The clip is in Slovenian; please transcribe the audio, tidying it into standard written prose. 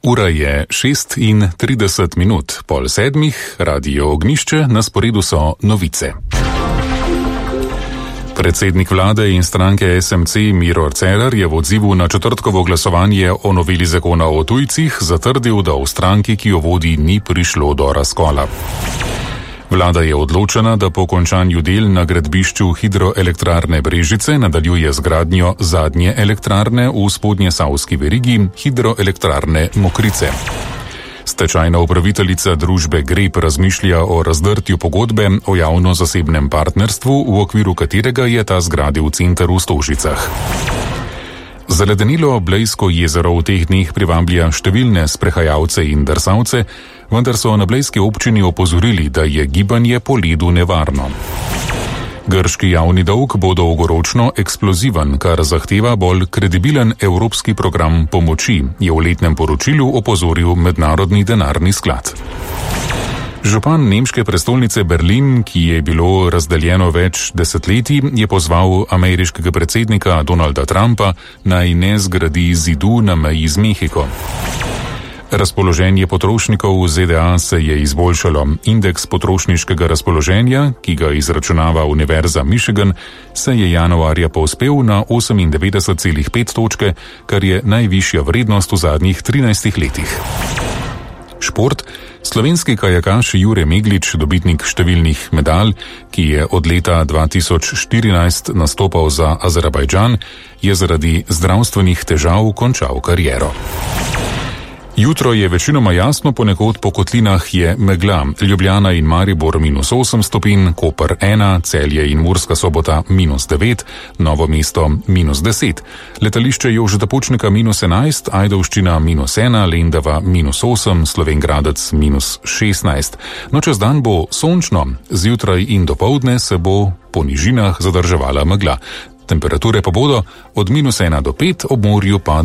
Ura je 6:30, pol sedmih, Radio Ognjišče, na sporedu so novice. Predsednik vlade in stranke SMC Miro Cerar je v odzivu na četrtkovo glasovanje o noveli zakona o tujcih zatrdil, da v stranki, ki jo vodi, ni prišlo do razkola. Vlada je odločena, da po končanju del na gradbišču hidroelektrarne Brežice nadaljuje z gradnjo zadnje elektrarne v spodnjesavski verigi hidroelektrarne Mokrice. Stečajna upraviteljica družbe Grep razmišlja o razdrtju pogodbe o javno-zasebnem partnerstvu, v okviru katerega je ta zgradil center v Stožicah. Zaledenilo Blejsko jezero v teh dneh privablja številne sprehajalce in drsalce, vendar so na blejski občini opozorili, da je gibanje po ledu nevarno. Grški javni dolg bo dolgoročno eksploziven, kar zahteva bolj kredibilen evropski program pomoči, je v letnem poročilu opozoril Mednarodni denarni sklad. Župan nemške prestolnice Berlin, ki je bilo razdeljeno več desetletij, je pozval ameriškega predsednika Donalda Trumpa, naj ne zgradi zidu na meji z Mehiko. Razpoloženje potrošnikov v ZDA se je izboljšalo. Indeks potrošniškega razpoloženja, ki ga izračunava Univerza Michigan, se je januarja povzpel na 98,5 točke, kar je najvišja vrednost v zadnjih 13 letih. Šport. Slovenski kajakaš Jure Meglič, dobitnik številnih medalj, ki je od leta 2014 nastopal za Azerbajdžan, je zaradi zdravstvenih težav končal kariero. Jutro je večinoma jasno, ponekod po kotlinah je megla. Ljubljana in Maribor -8 stopinj, Koper 1, Celje in Murska Sobota -9, Novo mesto -10. Letališče Jožeta Pučnika -11, Ajdovščina -1, Lendava -8, Slovenj Gradec -16. No, čez dan bo sončno, zjutraj in dopoldne se bo po nižinah zadrževala megla. Temperature pa bodo od -1 do 5, ob morju pa